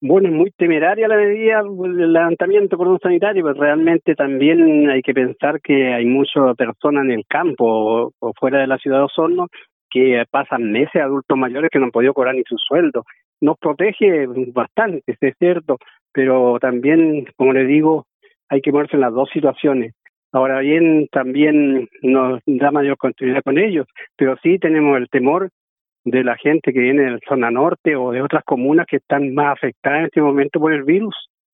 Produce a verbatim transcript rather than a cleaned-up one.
Bueno, es muy temeraria la medida, el levantamiento por un sanitario, pero realmente también hay que pensar que hay muchas personas en el campo o, o fuera de la ciudad de Osorno que pasan meses, adultos mayores que no han podido cobrar ni su sueldo. Nos protege bastante, es cierto, pero también, como le digo, hay que moverse en las dos situaciones. Ahora bien, también nos da mayor continuidad con ellos, pero sí tenemos el temor de la gente que viene de la zona norte o de otras comunas que están más afectadas en este momento por el virus.